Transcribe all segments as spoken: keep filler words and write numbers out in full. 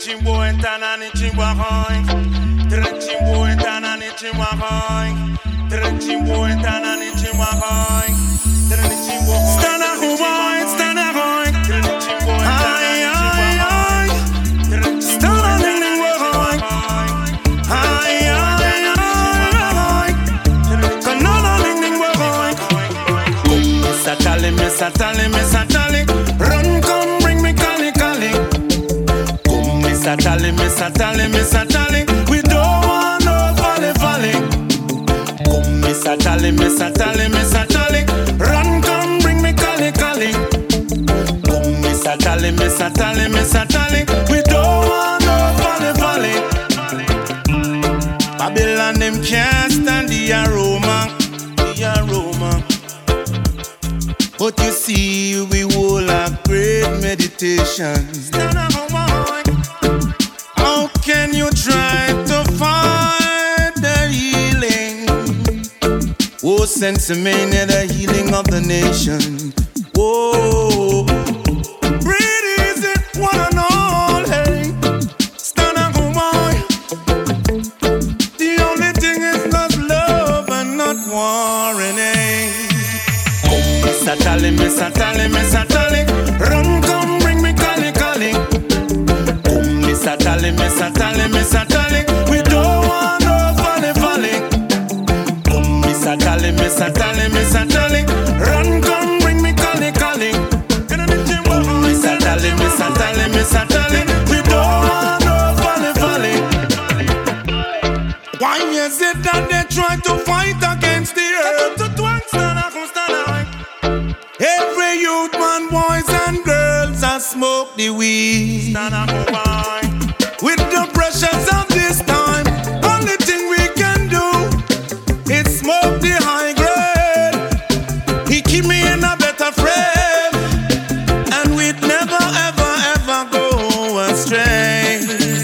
chimbo entana ni chimbo hoy. Tre chimbo entana ni chimbo hoy. Tre chimbo entana ni chimbo hoy. Tre chimbo stana hoy, stana hoy. Tre chimbo entana ni chimbo hoy. Tre stana ni hoy. Ay ay ay. Kanana ni hoy. Satale me satale me satale. Run come bring me calling calling. Satale, me satale, me satale. We don't want no falling, falling. Come, me satale, me satale, me satale. Run, come, bring me calling, calling. Come, me satale, me satale, me satale. We don't want no falling, falling. Babylon, them can't stand the aroma, the aroma. But you see, we will have great meditation. How can you try to find the healing? Oh, sensimania, the healing of the nation. Oh, breathe easy, one and all, hey. Stand up, boy. The only thing is not love and not warring, eh. Come, me satale, me satale, me satale. Run, come, bring me calling, calling. Satale, me satale, me satale. We don't want no falling, falling. Come, me satale, me satale, me satale. Run, come, bring me calling, calling. Come, me satale, me satale, me satale. We don't want no falling, falling. Why is it that they try to fight against the earth? Every youth, man, boys and girls, I smoke the weed. With the pressures of this time, only thing we can do is smoke the high grade. He keep me in a better frame, and we'd never, ever, ever go astray.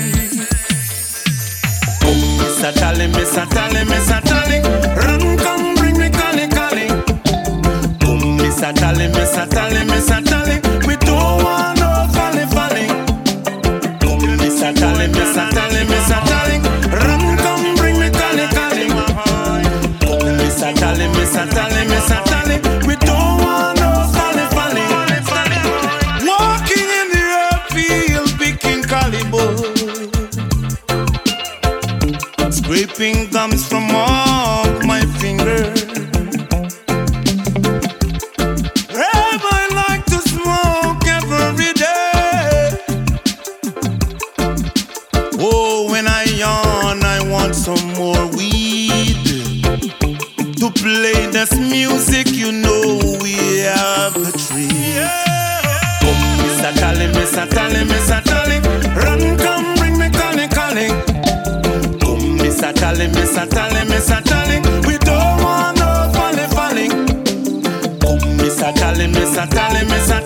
Oh, me satale, me satale, me satale. Run, come, bring me calling, calling. Oh, me satale, me satale, me satale. We don't want no falling, falling. Satale, me satale, me satale. Run, come, bring me calling, calling. Me satale, me satale, me satale. We don't want no falling, falling. Walking in the earth field, picking caliber. Scraping gums from off my finger. Rev, I like to smoke every day. Oh, when I yawn, I want some more weed to play this music, you know we have a tree. Oh, me satale, me satale, me satale. Run, come, bring me calling, calling. Oh, me satale, me satale, me satale. We don't want no falling, falling. Oh, me satale, me satale, me satale.